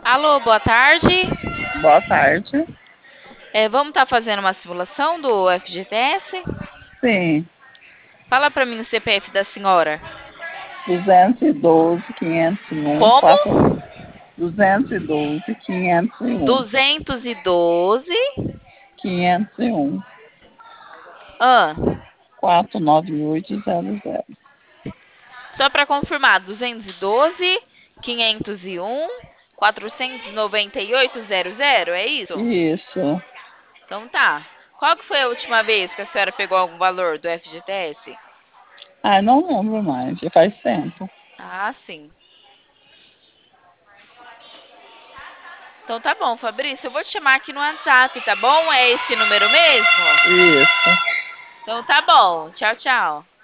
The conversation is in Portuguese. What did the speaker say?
Alô, boa tarde. Boa tarde. Vamos estar fazendo uma simulação do FGTS? Sim, Fala para mim o CPF da senhora. 212, 501, Como? 212, 501, 212. 501, Ah, 49800. só para confirmar, 212, 501, 49800, é isso? Isso. Então tá. Qual que foi a última vez que a senhora pegou algum valor do FGTS? Ah, não lembro mais, já faz tempo. Ah, sim. Então tá bom, Fabrício, eu vou te chamar aqui no WhatsApp, tá bom? É esse número mesmo? Isso. Então tá bom. Tchau, tchau.